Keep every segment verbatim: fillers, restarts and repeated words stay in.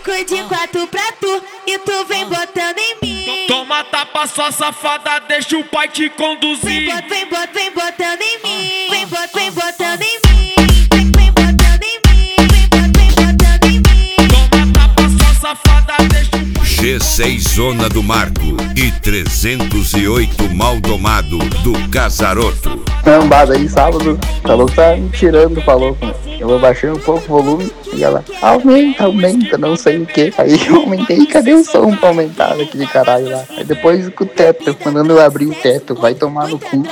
fico de quatro pra tu e tu vem botando em mim. Toma tapa, sua safada, deixa o pai te conduzir. Vem, bot, vem, bot, vem botando em mim. Vem, bot, vem botando em mim. Vem, vem botando em mim. Vem, bot, vem botando em mim. Toma tapa, sua safada, deixa o pai. G seis Zona do Marco e trezentos e oito Maldomado do Casaroto. Cambada aí, sábado, falou que tá me tirando, falou. Eu vou baixando um pouco o volume e ela aumenta, aumenta, não sei o que. Aí eu aumentei, cadê o som pra aumentar daquele caralho lá? Aí depois com o teto, mandando eu abrir o teto, vai tomar no cu.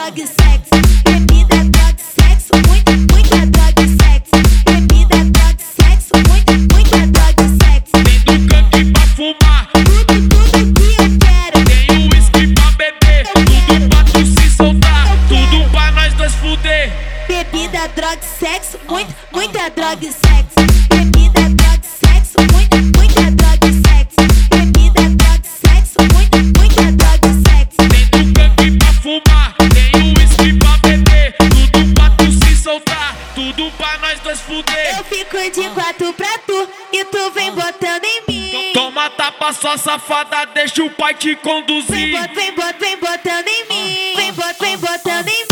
Bebida, droga e sexo, muito, muita droga e sexo. Bebida, droga e sexo, muito, muita droga e sexo. Bebida, droga e sexo, muito, muita droga e sexo. Tem do canque pra fumar, tem o uísque pra beber. Tudo pra tu se soltar, tudo pra nós dois fuder. Eu fico de quatro pra tu e tu vem botando em mim. Toma tapa, sua safada, deixa o pai te conduzir. Vem, bot, vem, bot, vem botando em mim. Vem, bot, vem botando em mim.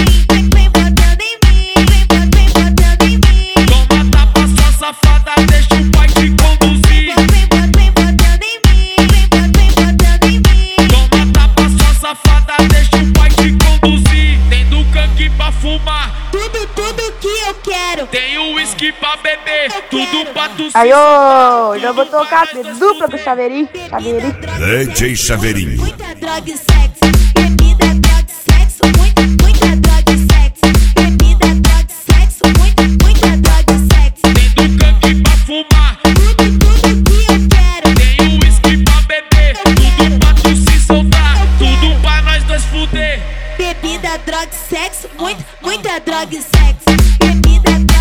Safada, deixa o pai te conduzir. Vem, bot, vem botando em mim. Vem, bot, vem botando em mim. Toma tapa, sua safada, deixa o pai te conduzir. Tem do canque pra fumar, Tudo, tudo que eu quero. tem o uísque pra beber. Tudo pra tu se Aí, ô, já vou tocar a dupla do Chaveirinho. Chaveirinho. D J Chaveirinho. Muita droga e sexo. Bebida, droga e sexo. Muita, muita droga e sexo. Bebida, droga e sexo. Muita, muita droga e sexo. Tem do canque pra fumar, Tudo, tudo que eu quero. tem o uísque pra beber. Tudo pra tu se soltar, tudo pra nós dois fuder. Bebida, droga e sexo. Muita, muita droga e sexo. Bebida, droga